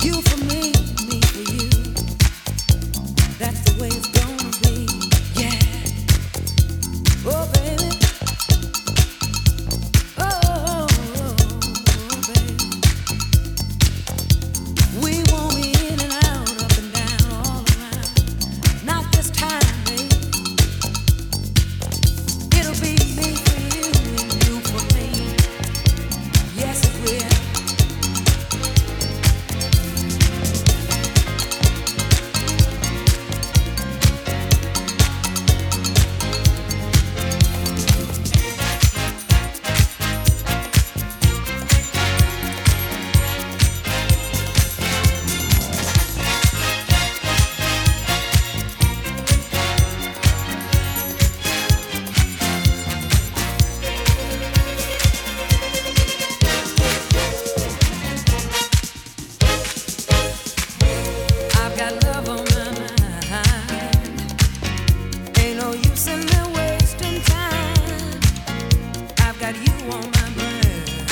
You for me for you. That's the way it's gonna be. Yeah. Oh, baby. Oh, baby. We won't be in and out, up and down, all around. Not this time, baby. It'll be me for you and you for me. Yes, it will. I've got love on my mind. Ain't no use in me wasting time. I've got you on my mind.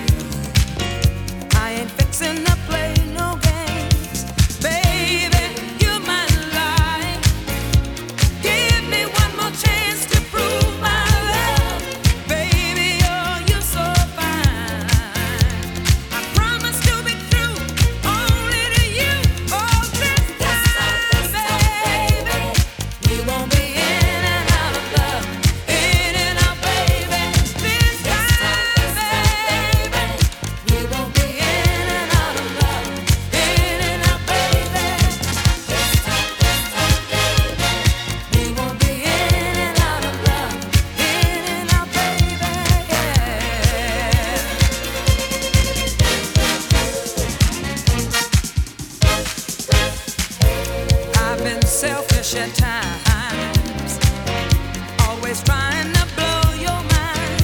I ain't fixing to play no games. Baby, you're my life. Give me one more chance to prove my love. Baby, oh, you're so fine. I promise to be true, only to you. Oh, this time, baby, we won't be in and out of love, in and out, baby. This time, baby, we won't be in and out of love, in and out, baby. This time, baby, we won't be in and out of love, in and out, baby. I've been selfish at times, always trying to blow your mind.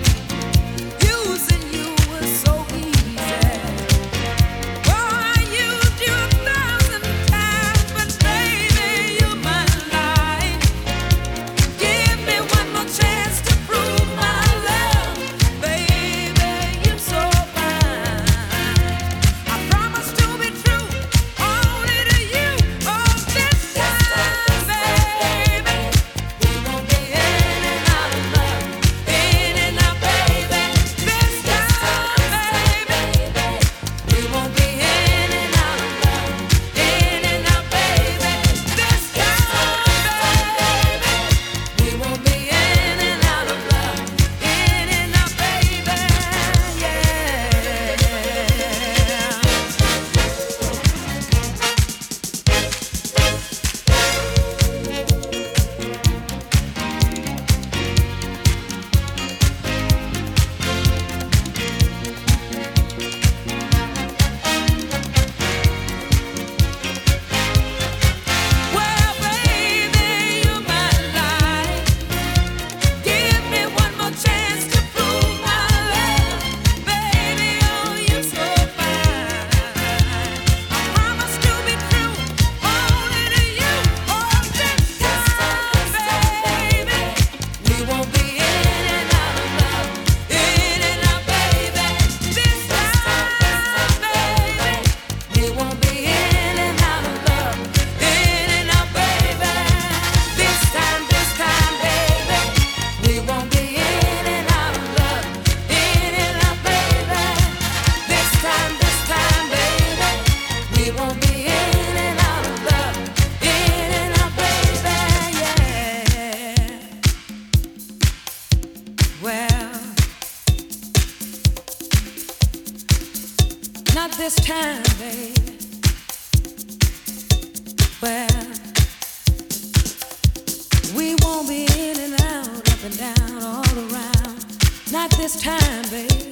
Using you was so easy. Oh, I used you 1,000 times, but baby, you're my life. Give me one more chance to prove my love. Baby, you're so fine. I promise to be true, only to you. Oh, this time, baby, we won't be in and out of love, in and out, baby. This time, baby, we won't be in and out of love, in and out, baby. This time, baby, we won't be in and out of love, in and out, baby. Yeah. Well, baby, you're my life. Give me one more chance to prove my love. Baby, oh, you're so fine. I promise to be true, only to you. Oh, this time, baby, we won't be in and out of love, in and out, baby. This time, baby, we won't be in and out of love, in and out, baby. This time, baby, we won't be in and out of love, in and out, baby. This time, baby, we won't be in and out of love, in and out, baby. Yeah. Well, not this time, baby. Well, we won't be in and out, up and down, all around. Not this time, baby.